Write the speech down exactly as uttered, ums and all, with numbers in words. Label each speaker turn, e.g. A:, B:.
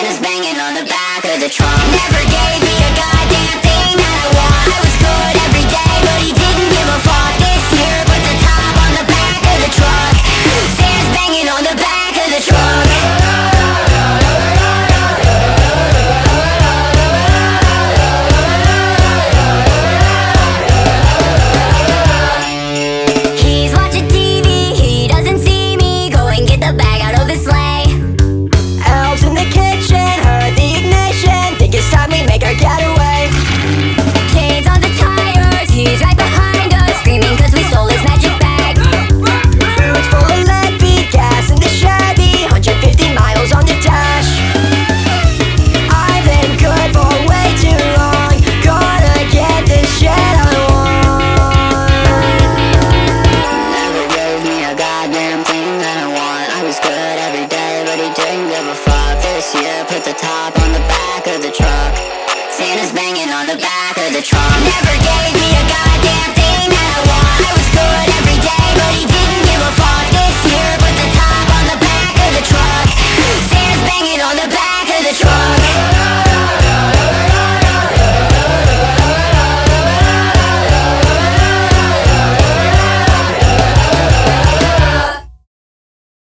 A: Santa's banging on the back of the trunk. Never gave me a goddamn thing that I want. I was good every day, but he didn't give a fuck. This year put the top on the back of the truck. Santa's banging on the back of the truck. He's watching T V, he doesn't see me. Go and get the bag out of his sleigh.
B: Elves in the kitchen, heard the ignition. Think it's time we make our getaway.
A: Kids on the tires, he's right behind us, screaming cause we stole his magic bag.
B: Boots full of lead feet, gas in the Chevy, one hundred fifty miles on the dash. I've been good for way too long, gonna get this shit I want.
A: Never gave me a goddamn thing that I want. I was good every day, but he didn't give a fuck. This year put the top on the back of the truck. Santa's banging on the back of the trunk. Never gave me